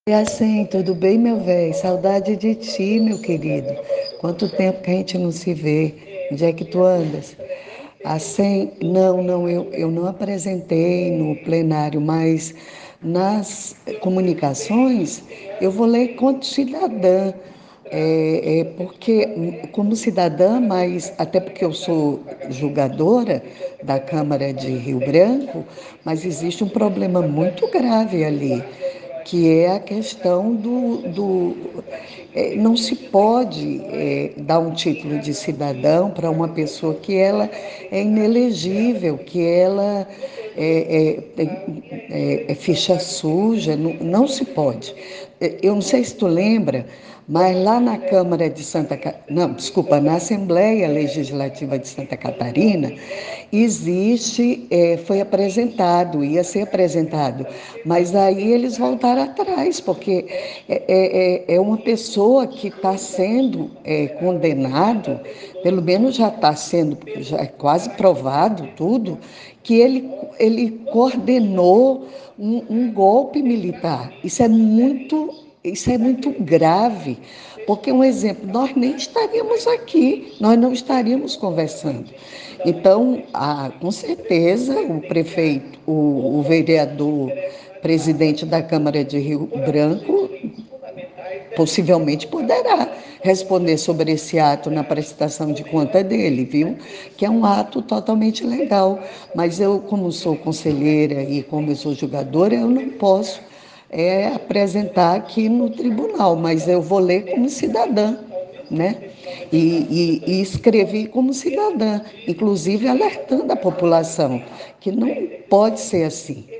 E assim, tudo bem, meu velho? Saudade de ti, meu querido. Quanto tempo que a gente não se vê? Onde é que tu andas? Assim, não, eu não apresentei no plenário, mas nas comunicações eu vou ler enquanto cidadã. Porque, como cidadã, mas até porque eu sou julgadora da Câmara de Rio Branco, mas existe um problema muito grave ali, que é a questão não se pode dar um título de cidadão para uma pessoa que ela é inelegível, que ela é ficha suja, não se pode. Eu não sei se tu lembra, mas lá na Câmara de não, desculpa, na Assembleia Legislativa de Santa Catarina, foi apresentado, ia ser apresentado, mas aí eles voltaram atrás, porque é uma pessoa que está sendo condenado, pelo menos já está sendo, já é quase provado tudo, que ele coordenou um golpe militar. Isso é muito grave, porque, um exemplo, nós nem estaríamos aqui, nós não estaríamos conversando. Então, com certeza, o prefeito, o vereador, presidente da Câmara de Rio Branco, possivelmente poderá responder sobre esse ato na prestação de conta dele, viu? Que é um ato totalmente legal. Mas eu, como sou conselheira e como eu sou julgadora, eu não posso apresentar aqui no tribunal, mas eu vou ler como cidadã, né? E escrevi como cidadã, inclusive alertando a população que não pode ser assim.